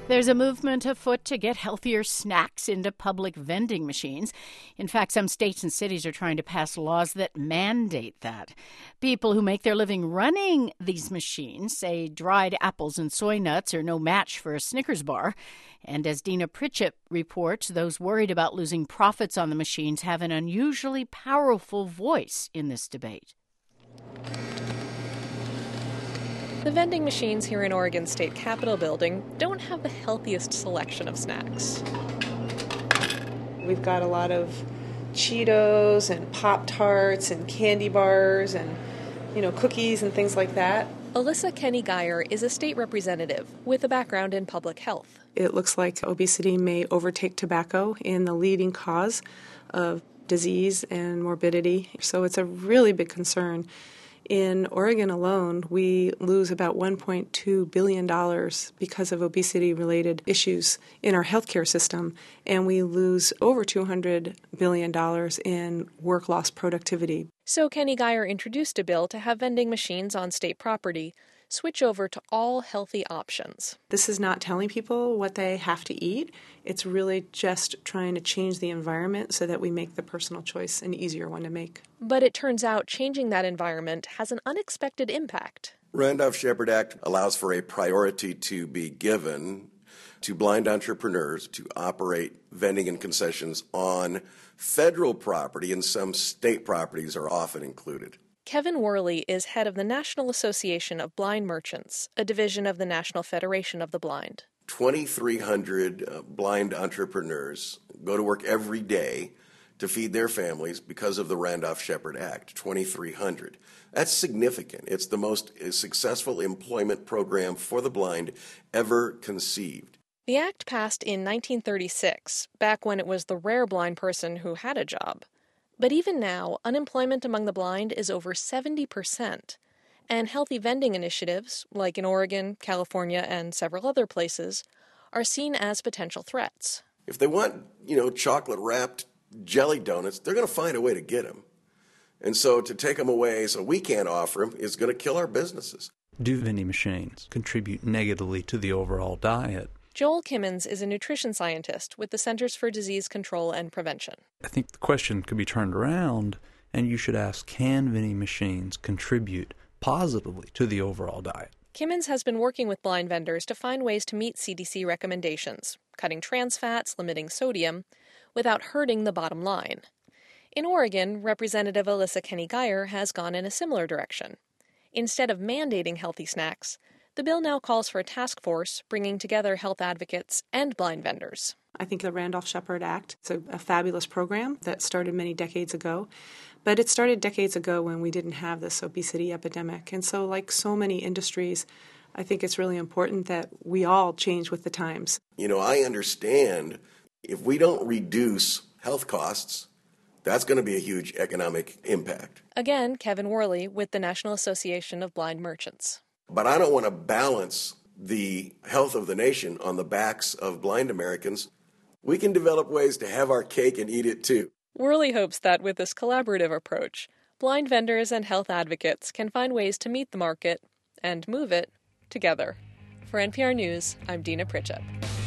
There's a movement afoot to get healthier snacks into public vending machines. In fact, some states and cities are trying to pass laws that mandate that. People who make their living running these machines say dried apples and soy nuts are no match for a Snickers bar. And as Dina Pritchett reports, those worried about losing profits on the machines have an unusually powerful voice in this debate. The vending machines here in Oregon State Capitol building don't have the healthiest selection of snacks. We've got a lot of Cheetos and Pop-Tarts and candy bars and, cookies and things like that. Alyssa Kenny Geyer is a state representative with a background in public health. It looks like obesity may overtake tobacco in the leading cause of disease and morbidity. So it's a really big concern. In Oregon alone, we lose about $1.2 billion because of obesity-related issues in our healthcare system, and we lose over $200 billion in work loss productivity. So Kenny Geyer introduced a bill to have vending machines on state property switch over to all healthy options. This is not telling people what they have to eat. It's really just trying to change the environment so that we make the personal choice an easier one to make. But it turns out changing that environment has an unexpected impact. Randolph-Shepard Act allows for a priority to be given to blind entrepreneurs to operate vending and concessions on federal property, and some state properties are often included. Kevin Worley is head of the National Association of Blind Merchants, a division of the National Federation of the Blind. 2,300 blind entrepreneurs go to work every day to feed their families because of the Randolph-Shepard Act, 2,300. That's significant. It's the most successful employment program for the blind ever conceived. The act passed in 1936, back when it was the rare blind person who had a job. But even now, unemployment among the blind is over 70%. And healthy vending initiatives, like in Oregon, California, and several other places, are seen as potential threats. If they want, chocolate-wrapped jelly donuts, they're going to find a way to get them. And so to take them away so we can't offer them is going to kill our businesses. Do vending machines contribute negatively to the overall diet? Joel Kimmons is a nutrition scientist with the Centers for Disease Control and Prevention. I think the question could be turned around, and you should ask, can vending machines contribute positively to the overall diet? Kimmons has been working with blind vendors to find ways to meet CDC recommendations, cutting trans fats, limiting sodium, without hurting the bottom line. In Oregon, Representative Alyssa Kenny Geyer has gone in a similar direction. Instead of mandating healthy snacks, the bill now calls for a task force bringing together health advocates and blind vendors. I think the Randolph-Shepard Act is a fabulous program that started many decades ago. But it started decades ago when we didn't have this obesity epidemic. And so, like so many industries, I think it's really important that we all change with the times. I understand if we don't reduce health costs, that's going to be a huge economic impact. Again, Kevin Worley with the National Association of Blind Merchants. But I don't want to balance the health of the nation on the backs of blind Americans. We can develop ways to have our cake and eat it too. Worley hopes that with this collaborative approach, blind vendors and health advocates can find ways to meet the market and move it together. For NPR News, I'm Dina Pritchett.